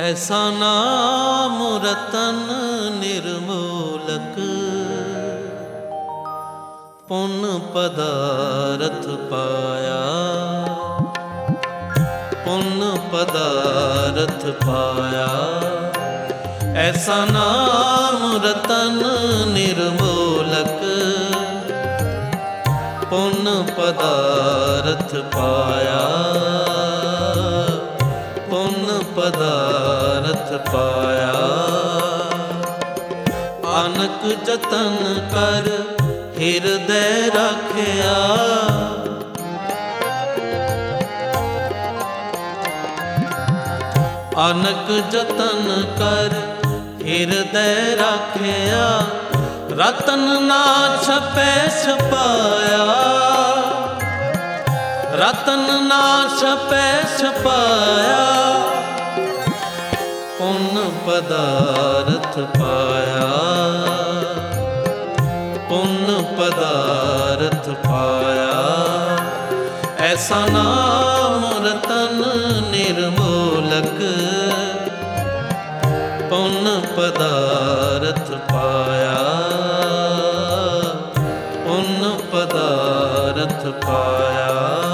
ऐसा नाम रतन निर्मूलक, पुण्य पदारथ पाया, पुण्य पदारथ पाया। ऐसा नाम रतन निर्मूलक, पुण्य पदारथ पाया, पुण्य पदारथ पाया। आनक जतन कर हिरदय रखिया, आनक जतन कर हिरदय रखिया। रतन ना छपै छपाया, रतन ना छपै छपाया। पुण्य पदारथ पाया, पुण्य पदारथ पाया। ऐसा नाम रतन निर्मूलक, पुण्य पदारथ पाया, पुण्य पदारथ पाया।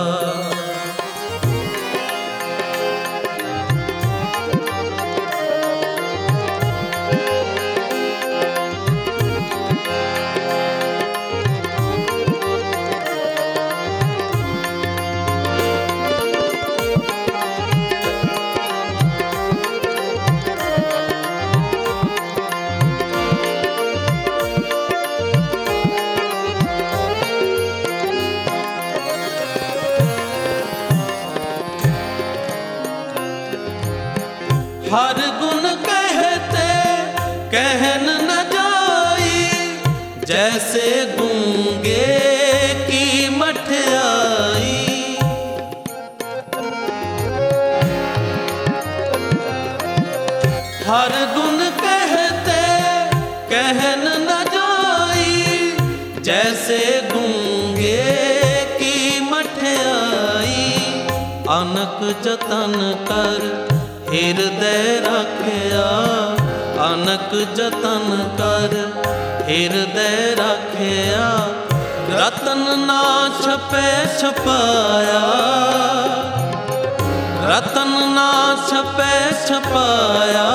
हर गुण कहते कहन न जाई, जैसे गूंगे की मठियाई। हर गुण कहते कहन न जाई, जैसे गूंगे की मठियाई। अनक जतन कर हिरदय रखिया, अनक जतन कर हिरदय रखिया। रतन ना छपै छपाया, रतन ना छपै छपाया।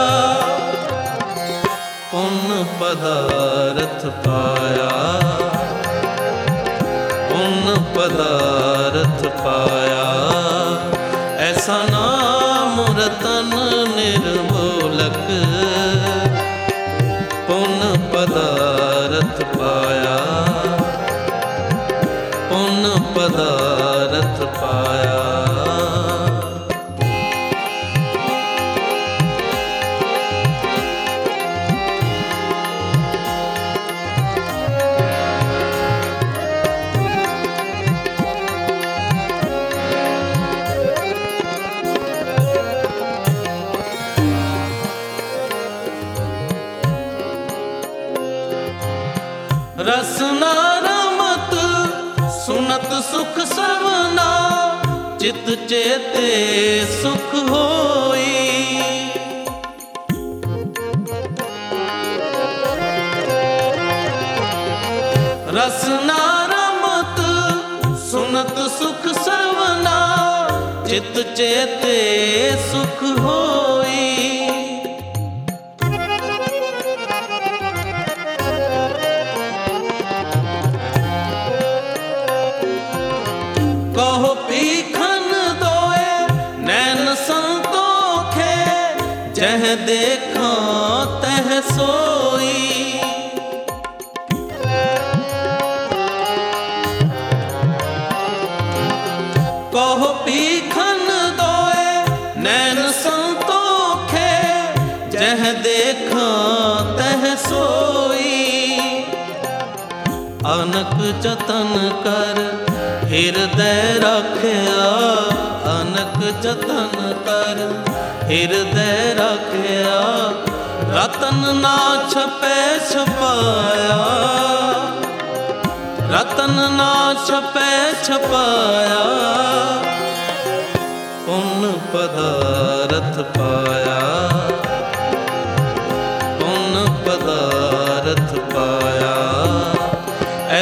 पुण्य पदारथ पाया, पुण्य पदारथ पाया। ऐसा नाम रतन निर्मूलक, पुण्य पदारथ पाया, पुण्य पदारथ पाया। रसना रमत सुनत सुख सवना, चित चेते सुख होई। रसना रमत सुनत सुख सवना, चित चेते सुख होई। कहो पीखन दोए नैन संतोखे, जह देखा तह सोई। कहो पीखन दोए नैन संतोखे, जह देखा तह सोई। अनक जतन कर हिरदय रखिया, अनक जतन कर हिरदय रखिया। रतन ना छपै छपाया, रतन ना छपै छपाया। पुण्य पदारथ पाया।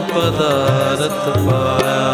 पदारथ पाया।